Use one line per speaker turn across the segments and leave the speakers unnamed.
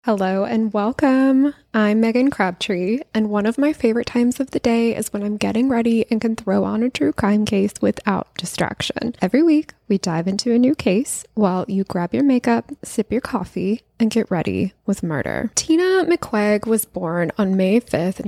Hello and welcome. I'm Megan Crabtree, and one of my favorite times of the day is when I'm getting ready and can throw on a true crime case without distraction. Every week, we dive into a new case while you grab your makeup, sip your coffee, and get ready with murder. Tina McQuaig was born on May 5th,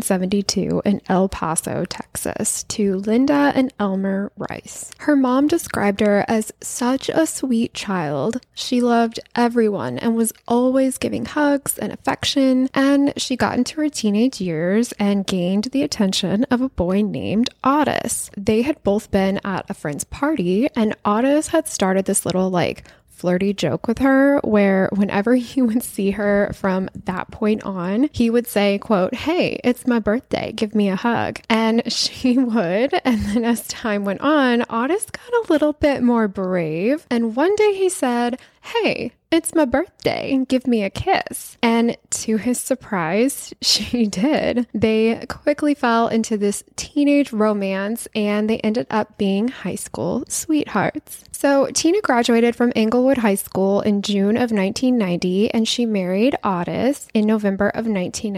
1972 in El Paso, Texas, to Linda and Elmer Rice. Her mom described her as such a sweet child. She loved everyone and was always giving hugs and affection, and she got into her teenage years and gained the attention of a boy named Otis. They had both been at a friend's party, and Otis had started this little flirty joke with her where whenever he would see her from that point on, he would say, quote, "Hey, it's my birthday, give me a hug." And she would. And then as time went on, Otis got a little bit more brave. And one day he said, "Hey, it's my birthday, give me a kiss." And to his surprise, she did. They quickly fell into this teenage romance and they ended up being high school sweethearts. So Tina graduated from Englewood High School in June of 1990 and she married Otis in November of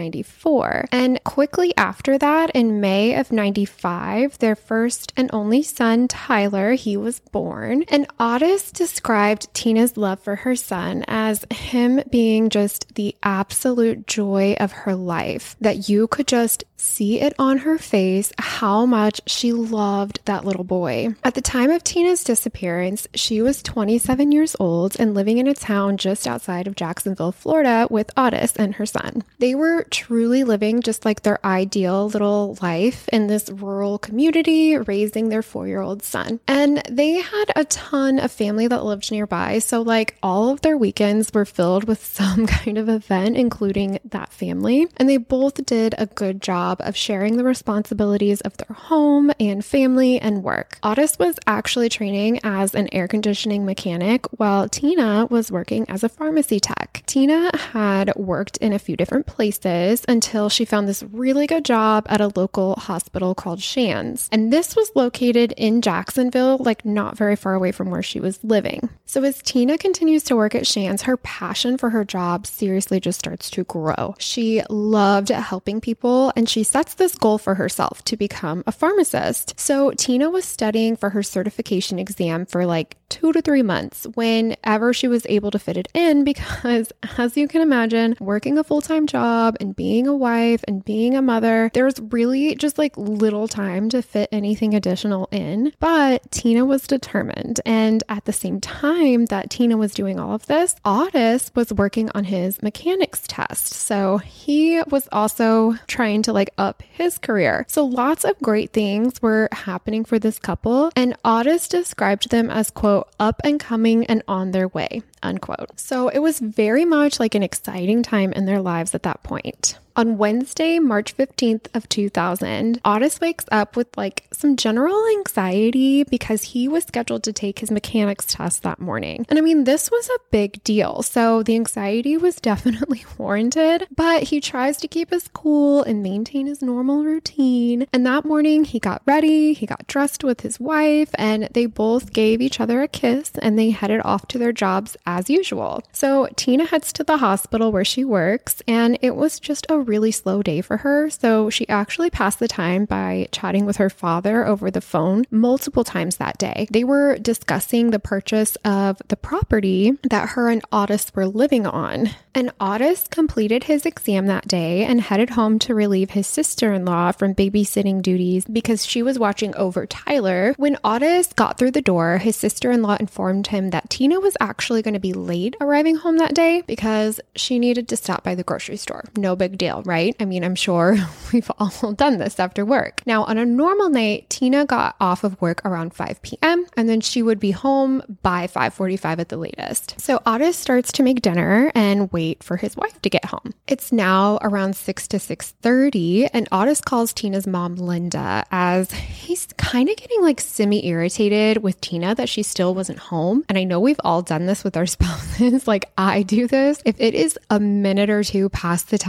1994. And quickly after that, in May of 95, their first and only son, Tyler, he was born. And Otis described Tina's love for her son as him being just the absolute joy of her life, that you could just see it on her face how much she loved that little boy. At the time of Tina's disappearance, she was 27 years old and living in a town just outside of Jacksonville, Florida with Otis and her son. They were truly living just like their ideal little life in this rural community, raising their 4-year-old son. And they had a ton of family that lived nearby, so all of their weekends were filled with some kind of event, including that family. And they both did a good job of sharing the responsibilities of their home and family and work. Otis was actually training as an air conditioning mechanic while Tina was working as a pharmacy tech. Tina had worked in a few different places until she found this really good job at a local hospital called Shands. And this was located in Jacksonville, not very far away from where she was living. So as Tina continues to work at Shands, her passion for her job seriously just starts to grow. She loved helping people and she sets this goal for herself to become a pharmacist. So Tina was studying for her certification exam for 2 to 3 months whenever she was able to fit it in, because as you can imagine, working a full-time job and being a wife and being a mother, there's really just little time to fit anything additional in. But Tina was determined. And at the same time that Tina was doing all of this, Otis was working on his mechanics test. So he was also trying to up his career. So lots of great things were happening for this couple. And Otis described them as, quote, "up and coming and on their way," unquote. So it was very much an exciting time in their lives at that point. On Wednesday, March 15th of 2000, Otis wakes up with some general anxiety because he was scheduled to take his mechanics test that morning. And I mean, this was a big deal. So the anxiety was definitely warranted, but he tries to keep his cool and maintain his normal routine. And that morning he got ready, he got dressed with his wife, and they both gave each other a kiss and they headed off to their jobs as usual. So Tina heads to the hospital where she works, and it was just a really slow day for her. So she actually passed the time by chatting with her father over the phone multiple times that day. They were discussing the purchase of the property that her and Otis were living on. And Otis completed his exam that day and headed home to relieve his sister-in-law from babysitting duties because she was watching over Tyler. When Otis got through the door, his sister-in-law informed him that Tina was actually going to be late arriving home that day because she needed to stop by the grocery store. No big deal, right? I mean, I'm sure we've all done this after work. Now, on a normal night, Tina got off of work around 5 p.m. and then she would be home by 5:45 at the latest. So Otis starts to make dinner and wait for his wife to get home. It's now around 6 to 6:30 and Otis calls Tina's mom, Linda, as he's kind of getting semi-irritated with Tina that she still wasn't home. And I know we've all done this with our spouses. I do this. If it is a minute or two past the time,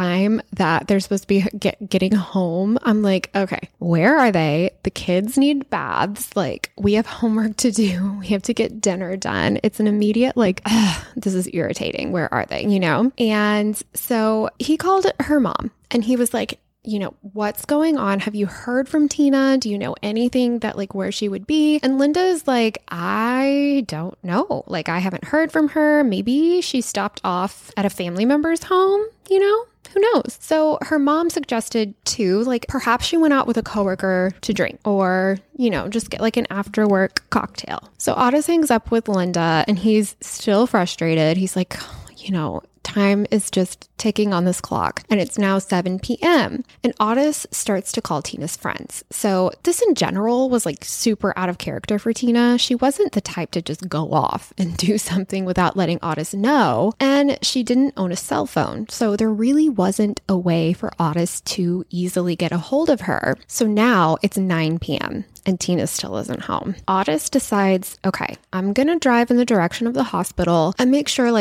that they're supposed to be getting home, I'm like, okay, where are they? The kids need baths. Like, we have homework to do. We have to get dinner done. It's an immediate like, this is irritating. Where are they? And so he called her mom and he was like, what's going on? Have you heard from Tina? Do you know anything that like where she would be? And Linda is like, I don't know. Like, I haven't heard from her. Maybe she stopped off at a family member's home, Who knows? So her mom suggested too, like perhaps she went out with a coworker to drink or, just get like an after work cocktail. So Otis hangs up with Linda and he's still frustrated. He's like, time is just ticking on this clock and it's now 7 p.m. And Otis starts to call Tina's friends. So this in general was like super out of character for Tina. She wasn't the type to just go off and do something without letting Otis know. And she didn't own a cell phone. So there really wasn't a way for Otis to easily get a hold of her. So now it's 9 p.m. and Tina still isn't home. Otis decides, okay, I'm going to drive in the direction of the hospital and make sure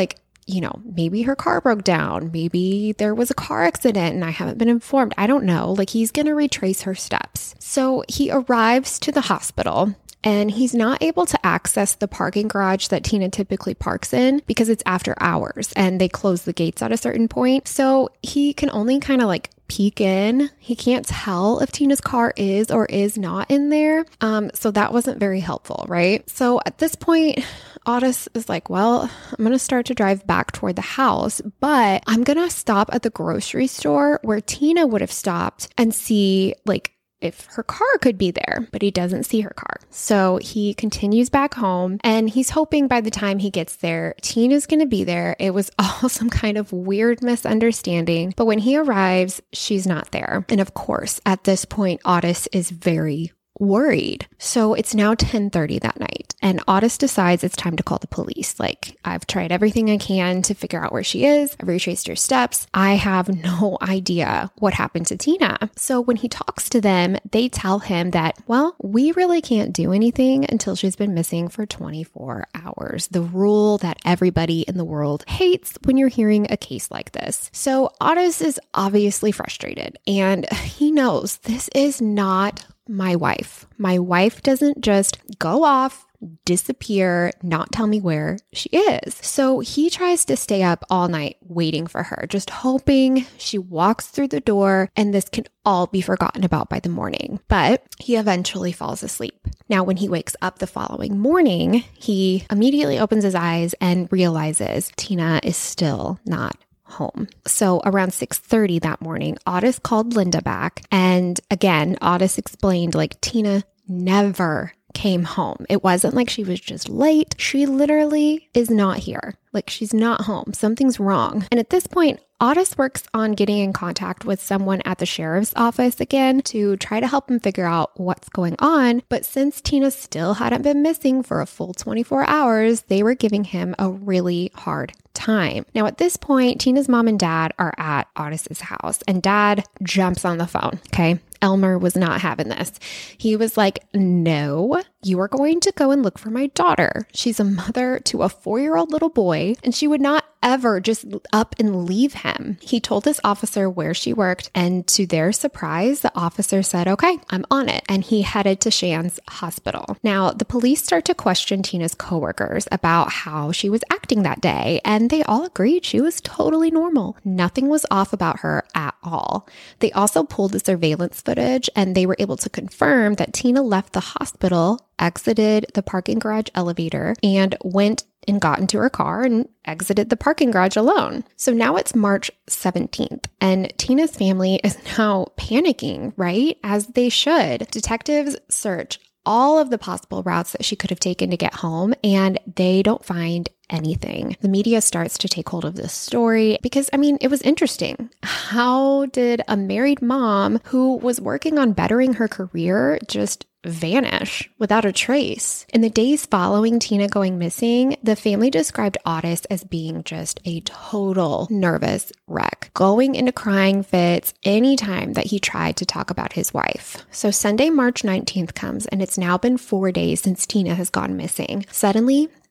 maybe her car broke down. Maybe there was a car accident and I haven't been informed. I don't know. Like, he's going to retrace her steps. So he arrives to the hospital and he's not able to access the parking garage that Tina typically parks in because it's after hours and they close the gates at a certain point. So he can only kind of like peek in. He can't tell if Tina's car is or is not in there. So that wasn't very helpful, right? So at this point, Otis is like, well, I'm going to start to drive back toward the house, but I'm going to stop at the grocery store where Tina would have stopped and see like if her car could be there, but he doesn't see her car. So he continues back home and he's hoping by the time he gets there, Tina's going to be there. It was all some kind of weird misunderstanding. But when he arrives, she's not there. And of course, at this point, Otis is very worried. So it's now 10:30 that night and Otis decides it's time to call the police. Like, I've tried everything I can to figure out where she is. I've retraced her steps. I have no idea what happened to Tina. So when he talks to them, they tell him that, well, we really can't do anything until she's been missing for 24 hours. The rule that everybody in the world hates when you're hearing a case like this. So Otis is obviously frustrated and he knows this is not my wife. My wife doesn't just go off, disappear, not tell me where she is. So he tries to stay up all night waiting for her, just hoping she walks through the door and this can all be forgotten about by the morning. But he eventually falls asleep. Now, when he wakes up the following morning, he immediately opens his eyes and realizes Tina is still not home. So around 6:30 that morning, Otis called Linda back. And again, Otis explained like Tina never came home. It wasn't like she was just late. She literally is not here. Like, she's not home. Something's wrong. And at this point, Otis works on getting in contact with someone at the sheriff's office again to try to help him figure out what's going on. But since Tina still hadn't been missing for a full 24 hours, they were giving him a really hard time. Now, at this point, Tina's mom and dad are at Otis's house and dad jumps on the phone. Okay. Elmer was not having this. He was like, no, you are going to go and look for my daughter. She's a mother to a 4-year-old little boy, and she would not ever just up and leave him. He told this officer where she worked, and to their surprise, the officer said, okay, I'm on it. And he headed to Shands Hospital. Now, the police start to question Tina's coworkers about how she was acting that day, and they all agreed she was totally normal. Nothing was off about her at all. They also pulled the surveillance footage, and they were able to confirm that Tina left the hospital, exited the parking garage elevator, and went and got into her car and exited the parking garage alone. So now it's March 17th and Tina's family is now panicking, right? As they should. Detectives search all of the possible routes that she could have taken to get home and they don't find anything. The media starts to take hold of this story because, it was interesting. How did a married mom who was working on bettering her career just vanish without a trace? In the days following Tina going missing, the family described Otis as being just a total nervous wreck, going into crying fits anytime that he tried to talk about his wife. So Sunday, March 19th comes and it's now been 4 days since Tina has gone missing. Suddenly,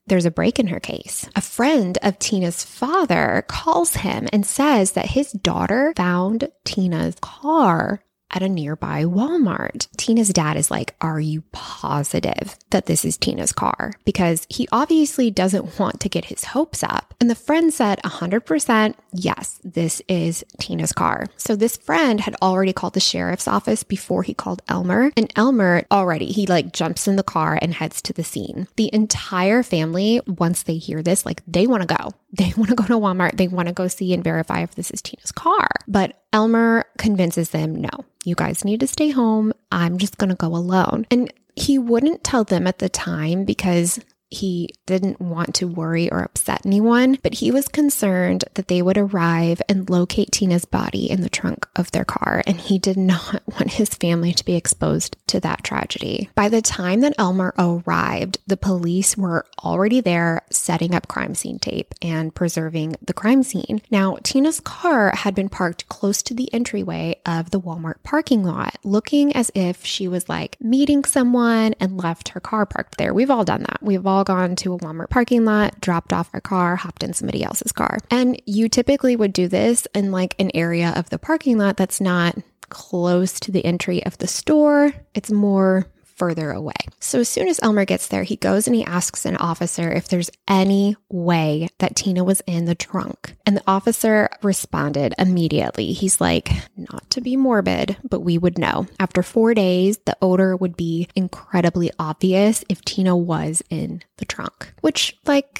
there's a break in her case. A friend of Tina's father calls him and says that his daughter found Tina's car at a nearby Walmart. Tina's dad is like, are you positive that this is Tina's car? Because he obviously doesn't want to get his hopes up. And the friend said 100%, yes, this is Tina's car. So this friend had already called the sheriff's office before he called Elmer. And Elmer he jumps in the car and heads to the scene. The entire family, once they hear this, they want to go. They want to go to Walmart. They want to go see and verify if this is Tina's car. But Elmer convinces them, no, you guys need to stay home. I'm just going to go alone. And he wouldn't tell them at the time because he didn't want to worry or upset anyone, but he was concerned that they would arrive and locate Tina's body in the trunk of their car, and he did not want his family to be exposed to that tragedy. By the time that Elmer arrived, the police were already there setting up crime scene tape and preserving the crime scene. Now, Tina's car had been parked close to the entryway of the Walmart parking lot, looking as if she was meeting someone and left her car parked there. We've all done that. We've all gone to a Walmart parking lot, dropped off our car, hopped in somebody else's car. And you typically would do this in an area of the parking lot that's not close to the entry of the store. It's more further away. So as soon as Elmer gets there, he goes and he asks an officer if there's any way that Tina was in the trunk. And the officer responded immediately. He's like, not to be morbid, but we would know. After 4 days, the odor would be incredibly obvious if Tina was in the trunk, which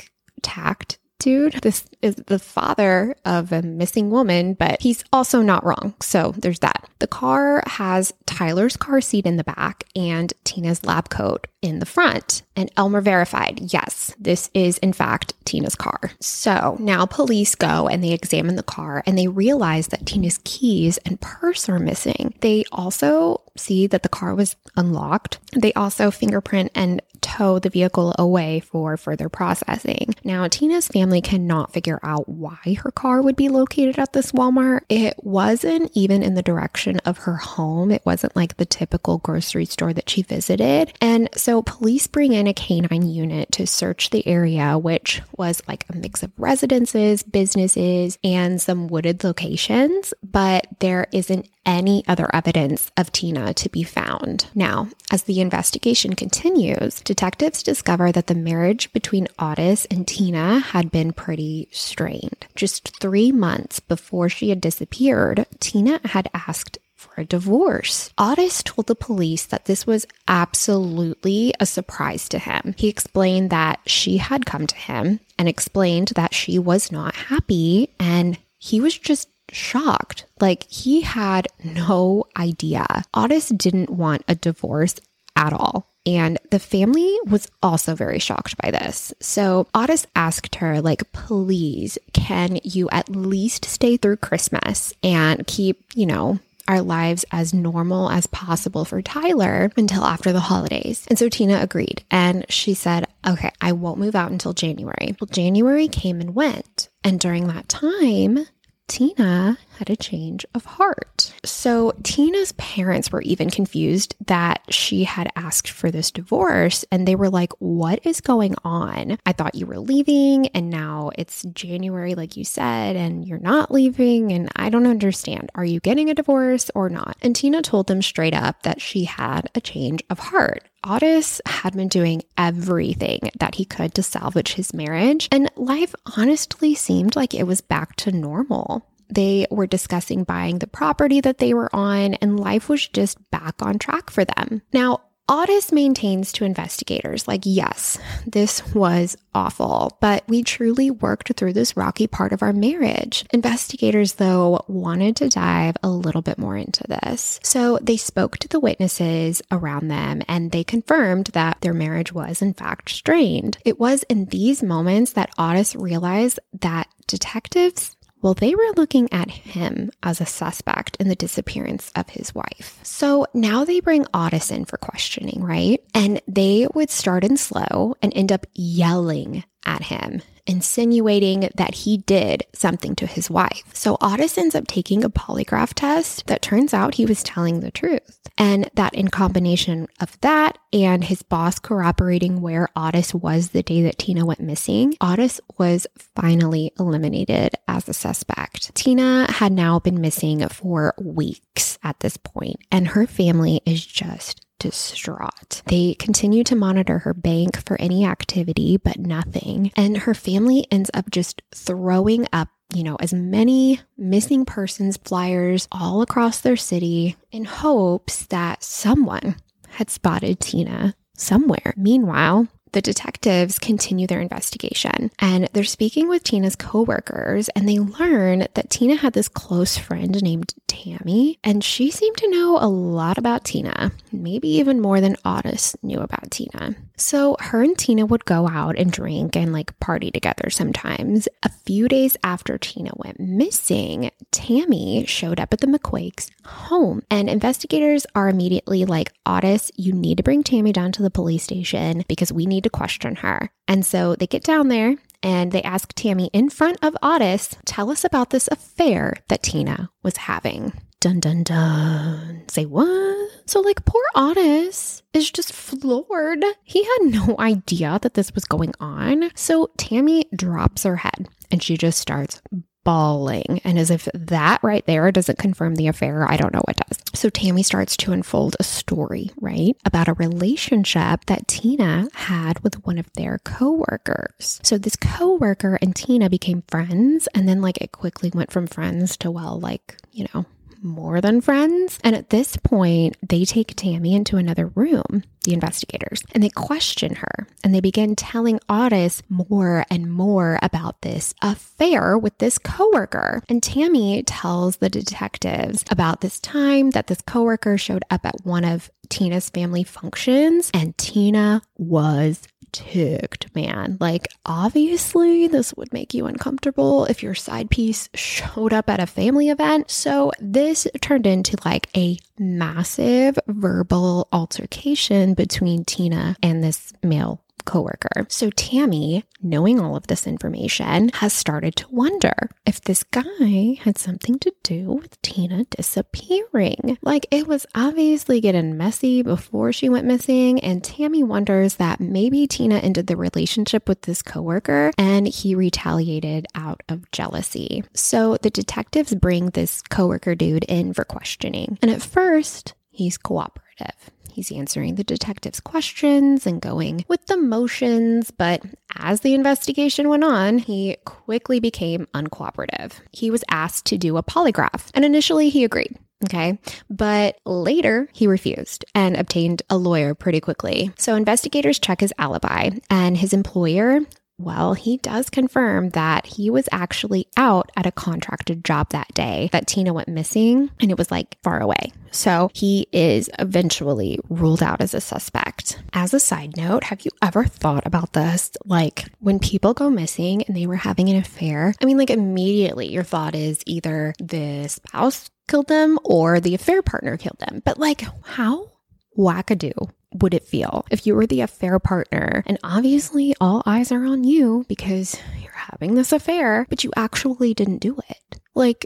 tact. Dude, this is the father of a missing woman, but he's also not wrong. So there's that. The car has Tyler's car seat in the back and Tina's lab coat in the front. And Elmer verified, yes, this is in fact Tina's car. So now police go and they examine the car and they realize that Tina's keys and purse are missing. They also see that the car was unlocked. They also fingerprint and tow the vehicle away for further processing. Now, Tina's family cannot figure out why her car would be located at this Walmart. It wasn't even in the direction of her home. It wasn't the typical grocery store that she visited. And so police bring in a canine unit to search the area, which was a mix of residences, businesses, and some wooded locations, but there isn't any other evidence of Tina to be found. Now, as the investigation continues, detectives discover that the marriage between Otis and Tina had been pretty strained. Just 3 months before she had disappeared, Tina had asked for a divorce. Otis told the police that this was absolutely a surprise to him. He explained that she had come to him and explained that she was not happy, and he was just shocked. He had no idea. Otis didn't want a divorce at all. And the family was also very shocked by this. So Otis asked her, please, can you at least stay through Christmas and keep, our lives as normal as possible for Tyler until after the holidays? And so Tina agreed. And she said, okay, I won't move out until January. Well, January came and went. And during that time, Tina had a change of heart. So Tina's parents were even confused that she had asked for this divorce, and they were like, what is going on? I thought you were leaving and now it's January like you said and you're not leaving, and I don't understand. Are you getting a divorce or not? And Tina told them straight up that she had a change of heart. Otis had been doing everything that he could to salvage his marriage, and life honestly seemed like it was back to normal. They were discussing buying the property that they were on, and life was just back on track for them. Now, Otis maintains to investigators, yes, this was awful, but we truly worked through this rocky part of our marriage. Investigators, though, wanted to dive a little bit more into this. So they spoke to the witnesses around them, and they confirmed that their marriage was, in fact, strained. It was in these moments that Otis realized that detectives, well, they were looking at him as a suspect in the disappearance of his wife. So now they bring Otis in for questioning, right? And they would start in slow and end up yelling at him, insinuating that he did something to his wife. So Otis ends up taking a polygraph test that turns out he was telling the truth. And that in combination of that and his boss corroborating where Otis was the day that Tina went missing, Otis was finally eliminated as a suspect. Tina had now been missing for weeks at this point, and her family is just distraught. They continue to monitor her bank for any activity, but nothing. And her family ends up just throwing up, as many missing persons flyers all across their city in hopes that someone had spotted Tina somewhere. Meanwhile, the detectives continue their investigation, and they're speaking with Tina's coworkers, and they learn that Tina had this close friend named Tammy, and she seemed to know a lot about Tina, maybe even more than Otis knew about Tina. So her and Tina would go out and drink and party together sometimes. A few days after Tina went missing, Tammy showed up at the McQuakes' home, and investigators are immediately like, Otis, you need to bring Tammy down to the police station because we need to question her. And so they get down there and they ask Tammy in front of Otis, tell us about this affair that Tina was having. Dun, dun, dun. Say what? So poor Otis is just floored. He had no idea that this was going on. So Tammy drops her head and she just starts bawling. And as if that right there doesn't confirm the affair, I don't know what does. So Tammy starts to unfold a story, right, about a relationship that Tina had with one of their coworkers. So this coworker and Tina became friends, and then it quickly went from friends to more than friends. And at this point, they take Tammy into another room, the investigators, and they question her. And they begin telling Otis more and more about this affair with this coworker. And Tammy tells the detectives about this time that this coworker showed up at one of Tina's family functions, and Tina was ticked, man. Obviously, this would make you uncomfortable if your side piece showed up at a family event. So this turned into a massive verbal altercation between Tina and this male coworker. So Tammy, knowing all of this information, has started to wonder if this guy had something to do with Tina disappearing. It was obviously getting messy before she went missing, and Tammy wonders that maybe Tina ended the relationship with this coworker and he retaliated out of jealousy. So the detectives bring this coworker dude in for questioning, and at first he's cooperative. He's answering the detective's questions and going with the motions, but as the investigation went on, he quickly became uncooperative. He was asked to do a polygraph, and initially he agreed. Okay. But later he refused and obtained a lawyer pretty quickly. So investigators check his alibi, and his employer, well, he does confirm that he was actually out at a contracted job that day that Tina went missing, and it was far away. So he is eventually ruled out as a suspect. As a side note, have you ever thought about this? When people go missing and they were having an affair, immediately your thought is either the spouse killed them or the affair partner killed them. But how wackadoo would it feel if you were the affair partner and obviously all eyes are on you because you're having this affair, but you actually didn't do it?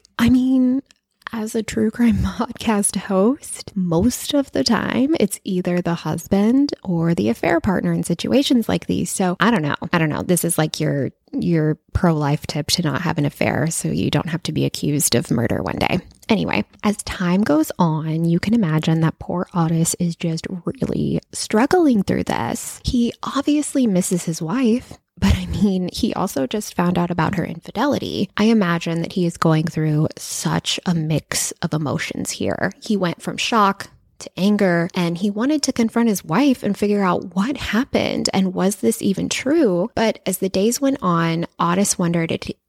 As a true crime podcast host, most of the time it's either the husband or the affair partner in situations like these. So I don't know. This is your pro-life tip to not have an affair so you don't have to be accused of murder one day. Anyway, as time goes on, you can imagine that poor Otis is just really struggling through this. He obviously misses his wife, but he also just found out about her infidelity. I imagine that he is going through such a mix of emotions here. He went from shock to anger, and he wanted to confront his wife and figure out what happened and was this even true. But as the days went on, Otis wondered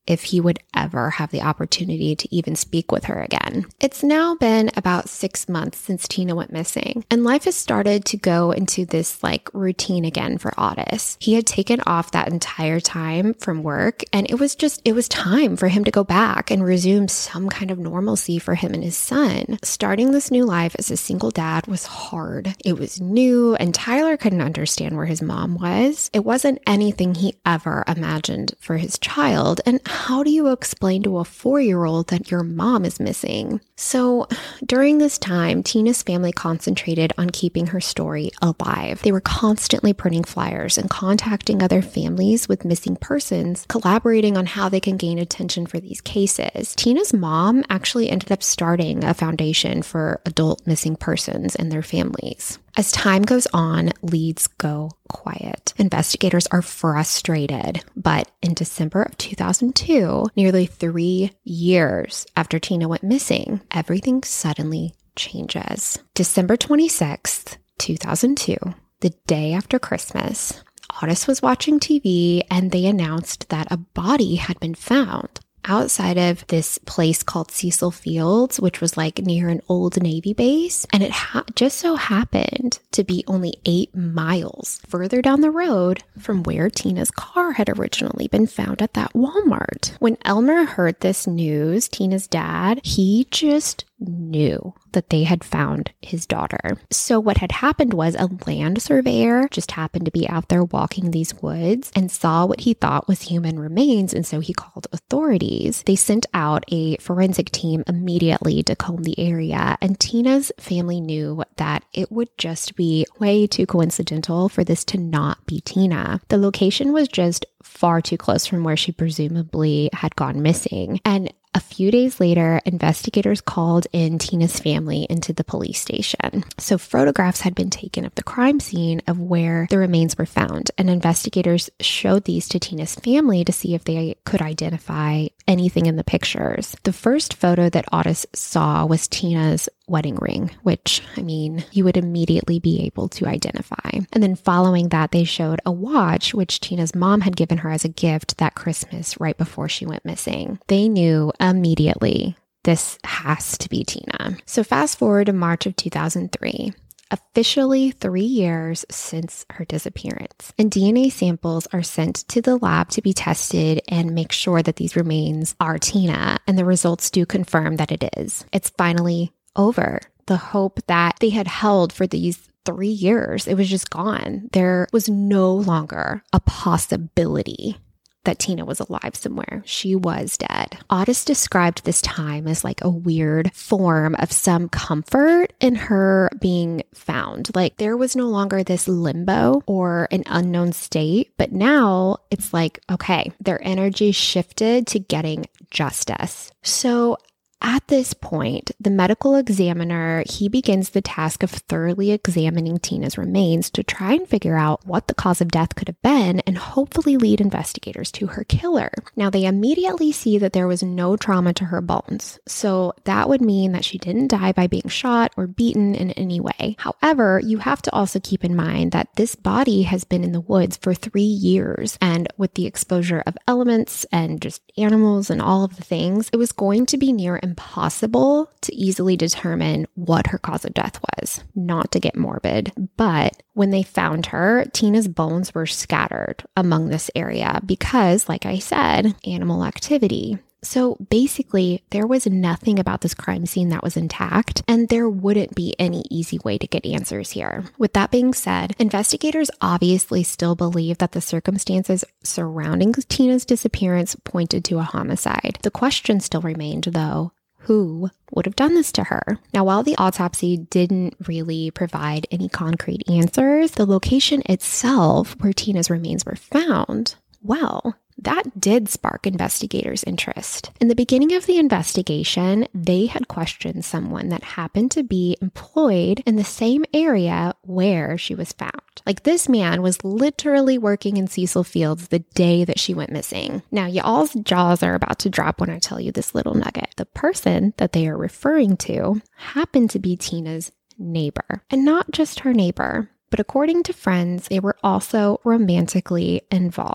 if he would ever have the opportunity to even speak with her again. It's now been about 6 months since Tina went missing, and life has started to go into this routine again for Otis. He had taken off that entire time from work, and it was time for him to go back and resume some kind of normalcy for him and his son. Starting this new life as a single dad was hard. It was new, and Tyler couldn't understand where his mom was. It wasn't anything he ever imagined for his child, and how do you explain to a 4-year-old that your mom is missing? So during this time, Tina's family concentrated on keeping her story alive. They were constantly printing flyers and contacting other families with missing persons, collaborating on how they can gain attention for these cases. Tina's mom actually ended up starting a foundation for adult missing persons and their families. As time goes on, leads go quiet. Investigators are frustrated, but in December of 2002, nearly 3 years after Tina went missing, everything suddenly changes. December 26th, 2002, the day after Christmas, Otis was watching TV and they announced that a body had been found outside of this place called Cecil Fields, which was near an old Navy base. And it just so happened to be only 8 miles further down the road from where Tina's car had originally been found at that Walmart. When Elmer heard this news, Tina's dad, he just knew that they had found his daughter. So what had happened was a land surveyor just happened to be out there walking these woods and saw what he thought was human remains, and so he called authorities. They sent out a forensic team immediately to comb the area, and Tina's family knew that it would just be way too coincidental for this to not be Tina. The location was just far too close from where she presumably had gone missing, and a few days later, investigators called in Tina's family into the police station. So photographs had been taken of the crime scene of where the remains were found, and investigators showed these to Tina's family to see if they could identify anything in the pictures. The first photo that Otis saw was Tina's wedding ring, which, you would immediately be able to identify. And then following that, they showed a watch, which Tina's mom had given her as a gift that Christmas right before she went missing. They knew immediately this has to be Tina. So fast forward to March of 2003. Officially 3 years since her disappearance, and DNA samples are sent to the lab to be tested and make sure that these remains are Tina, and the results do confirm that it is. It's finally over. The hope that they had held for these 3 years, it was just gone. There was no longer a possibility that Tina was alive somewhere. She was dead. Otis described this time as a weird form of some comfort in her being found. There was no longer this limbo or an unknown state, but now it's okay, their energy shifted to getting justice. So at this point, the medical examiner, he begins the task of thoroughly examining Tina's remains to try and figure out what the cause of death could have been and hopefully lead investigators to her killer. Now, they immediately see that there was no trauma to her bones, so that would mean that she didn't die by being shot or beaten in any way. However, you have to also keep in mind that this body has been in the woods for 3 years, and with the exposure of elements and just animals and all of the things, it was going to be near impossible to easily determine what her cause of death was. Not to get morbid, but when they found her, Tina's bones were scattered among this area because, like I said, animal activity. So basically, there was nothing about this crime scene that was intact, and there wouldn't be any easy way to get answers here. With that being said, investigators obviously still believe that the circumstances surrounding Tina's disappearance pointed to a homicide. The question still remained, though, who would have done this to her? Now, while the autopsy didn't really provide any concrete answers, the location itself where Tina's remains were found, well, that did spark investigators' interest. In the beginning of the investigation, they had questioned someone that happened to be employed in the same area where she was found. This man was literally working in Cecil Fields the day that she went missing. Now, y'all's jaws are about to drop when I tell you this little nugget. The person that they are referring to happened to be Tina's neighbor, and not just her neighbor, but according to friends, they were also romantically involved.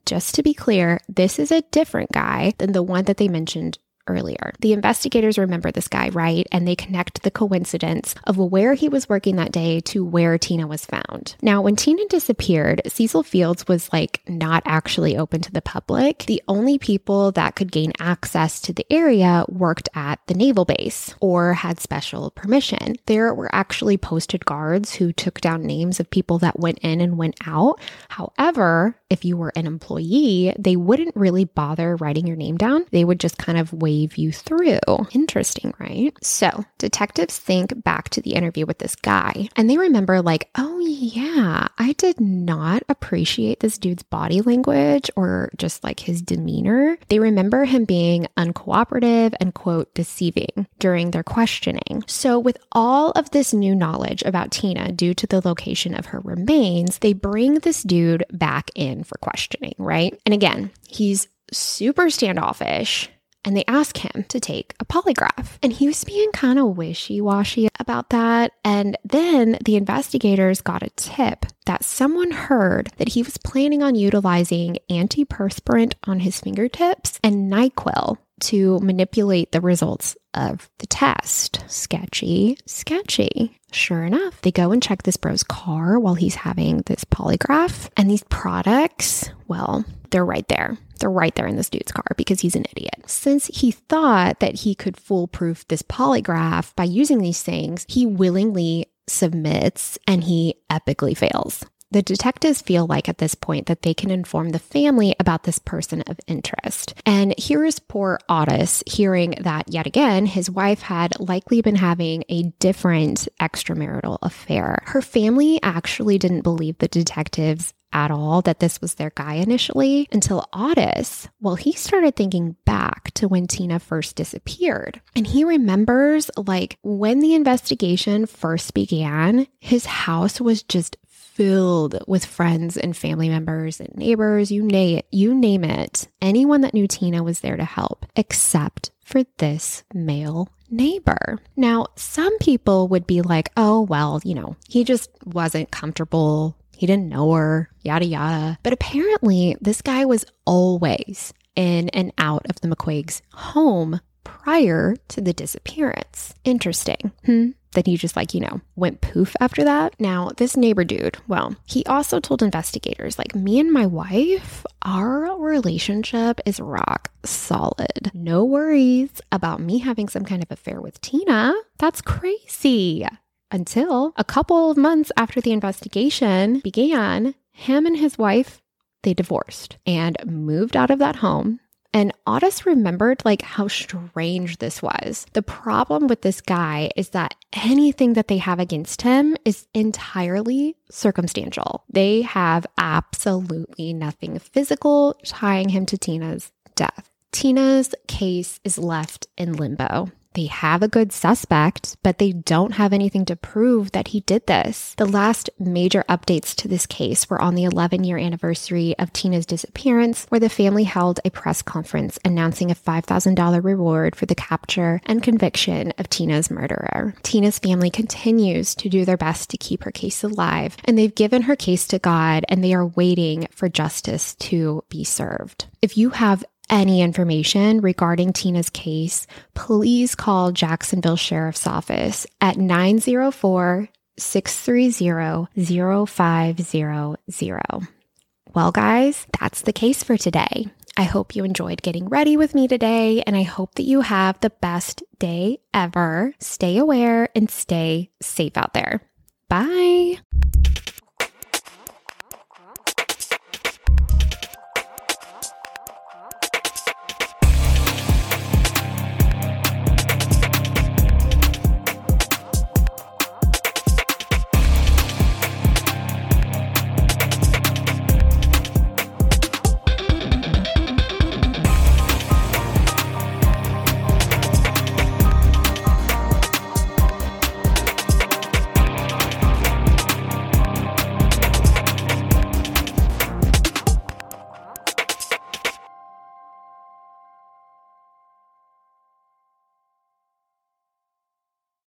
just to be clear, this is a different guy than the one that they mentioned earlier. The investigators remember this guy, right? And they connect the coincidence of where he was working that day to where Tina was found. Now, when Tina disappeared, Cecil Fields was not actually open to the public. The only people that could gain access to the area worked at the naval base or had special permission. There were actually posted guards who took down names of people that went in and went out. However, if you were an employee, they wouldn't really bother writing your name down. They would just kind of wave you through. Interesting, right? So detectives think back to the interview with this guy and they remember oh yeah, I did not appreciate this dude's body language or just his demeanor. They remember him being uncooperative and quote, deceiving during their questioning. So with all of this new knowledge about Tina due to the location of her remains, they bring this dude back in for questioning, right? And again, he's super standoffish. And they ask him to take a polygraph. And he was being kind of wishy-washy about that. And then the investigators got a tip that someone heard that he was planning on utilizing antiperspirant on his fingertips and NyQuil to manipulate the results of the test. Sketchy. Sure enough, they go and check this bro's car while he's having this polygraph. And these products, well, they're right there. They're right there in this dude's car because he's an idiot. Since he thought that he could foolproof this polygraph by using these things, he willingly submits and he epically fails. The detectives feel at this point that they can inform the family about this person of interest. And here is poor Otis hearing that yet again, his wife had likely been having a different extramarital affair. Her family actually didn't believe the detectives at all that this was their guy initially until Otis, he started thinking back to when Tina first disappeared. And he remembers when the investigation first began, his house was just filled with friends and family members and neighbors, you name it. Anyone that knew Tina was there to help, except for this male neighbor. Now, some people would be oh, well, he just wasn't comfortable. He didn't know her, yada, yada. But apparently, this guy was always in and out of the McQuaig's home prior to the disappearance. Interesting. That he just went poof after that. Now, this neighbor dude, he also told investigators, me and my wife, our relationship is rock solid. No worries about me having some kind of affair with Tina. That's crazy. Until a couple of months after the investigation began, him and his wife, they divorced and moved out of that home. And Otis remembered how strange this was. The problem with this guy is that anything that they have against him is entirely circumstantial. They have absolutely nothing physical tying him to Tina's death. Tina's case is left in limbo. They have a good suspect, but they don't have anything to prove that he did this. The last major updates to this case were on the 11-year anniversary of Tina's disappearance, where the family held a press conference announcing a $5,000 reward for the capture and conviction of Tina's murderer. Tina's family continues to do their best to keep her case alive, and they've given her case to God, and they are waiting for justice to be served. If you have any information regarding Tina's case, please call Jacksonville Sheriff's Office at 904-630-0500. Well, guys, that's the case for today. I hope you enjoyed getting ready with me today, and I hope that you have the best day ever. Stay aware and stay safe out there. Bye.